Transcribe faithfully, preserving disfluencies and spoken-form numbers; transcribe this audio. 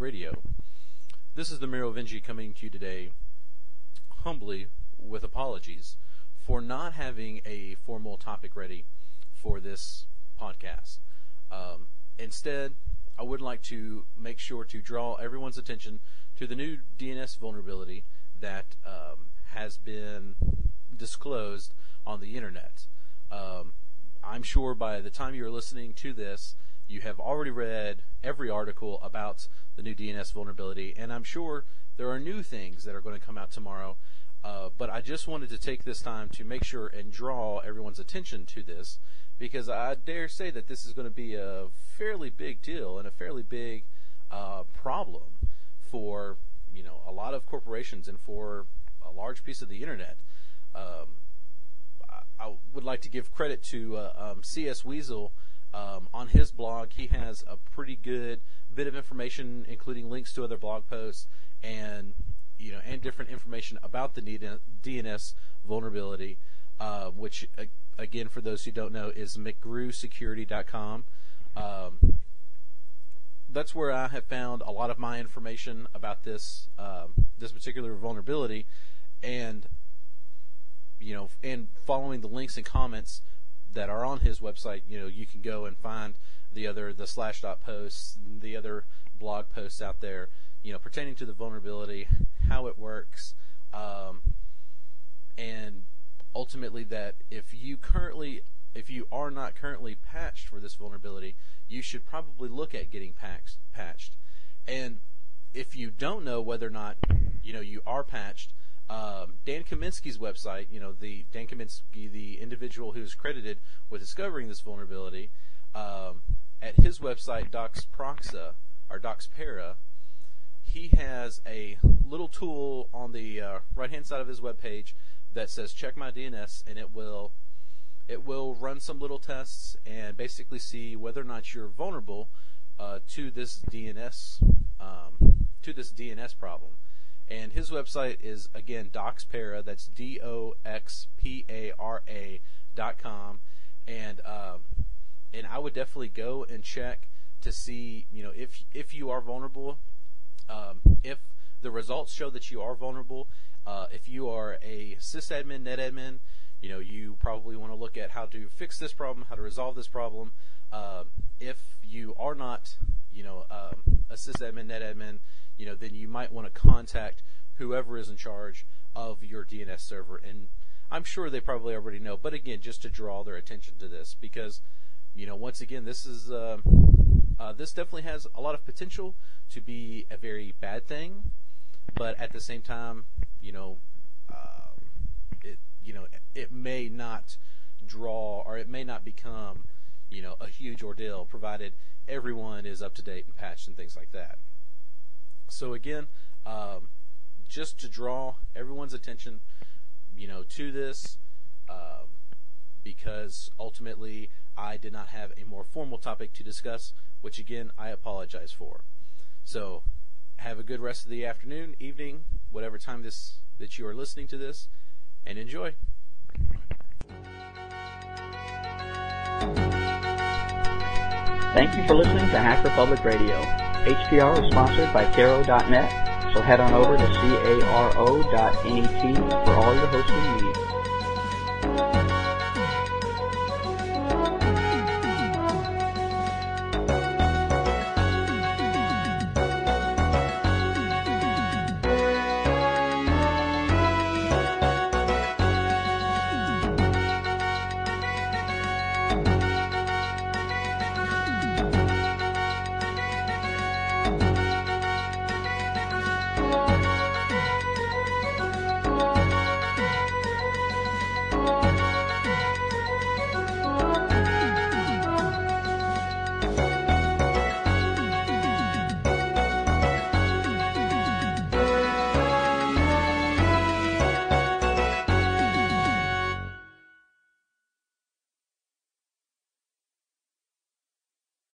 Radio. This is the Merovingi coming to you today humbly with apologies for not having a formal topic ready for this podcast. Um, instead, I would like to make sure to draw everyone's attention to the new D N S vulnerability that um, has been disclosed on the internet. Um, I'm sure by the time you're listening to this, you have already read every article about the new D N S vulnerability, and I'm sure there are new things that are going to come out tomorrow. Uh, but I just wanted to take this time to make sure and draw everyone's attention to this, because I dare say that this is going to be a fairly big deal and a fairly big uh, problem for, you know, a lot of corporations and for a large piece of the internet. Um, I, I would like to give credit to uh, um, C S Weasel. Um, on his blog, he has a pretty good bit of information, including links to other blog posts and you know and different information about the D N S vulnerability, uh, which uh, again, for those who don't know, is mcgrew security dot com. Um, that's where I have found a lot of my information about this um, this particular vulnerability, and you know, and following the links and comments that are on his website, you know, you can go and find the other, the Slashdot posts, the other blog posts out there, you know, pertaining to the vulnerability, how it works, um, and ultimately that if you currently, if you are not currently patched for this vulnerability, you should probably look at getting patched. patched. And if you don't know whether or not, you know, you are patched, Um, Dan Kaminsky's website, you know, the Dan Kaminsky, the individual who's credited with discovering this vulnerability, um, at his website, DocsProxa, or DocsPara, he has a little tool on the uh, right-hand side of his webpage that says "Check my D N S," and it will it will run some little tests and basically see whether or not you're vulnerable uh, to this D N S um, to this D N S problem. And his website is, again, DocsPara, that's D O X P A R A dot com. And um, and I would definitely go and check to see, you know, if if you are vulnerable, um, if the results show that you are vulnerable, uh, if you are a sysadmin, netadmin, you know, you probably want to look at how to fix this problem, how to resolve this problem. Uh, if you are not, you know, um, a sysadmin, netadmin, you know, then you might want to contact whoever is in charge of your D N S server. And I'm sure they probably already know, but again, just to draw their attention to this, because, you know, once again, this is uh, uh, this definitely has a lot of potential to be a very bad thing, but at the same time, you know, uh, it you know it may not draw, or it may not become, you know, a huge ordeal, provided everyone is up to date and patched and things like that. So again, um, just to draw everyone's attention, you know, to this, um, because ultimately I did not have a more formal topic to discuss, which again I apologize for. So have a good rest of the afternoon, evening, whatever time this that you are listening to this, and enjoy. Thank you for listening to Hacker Public Radio. H P R is sponsored by Caro dot net, so head on over to caro dot net for all your hosting needs.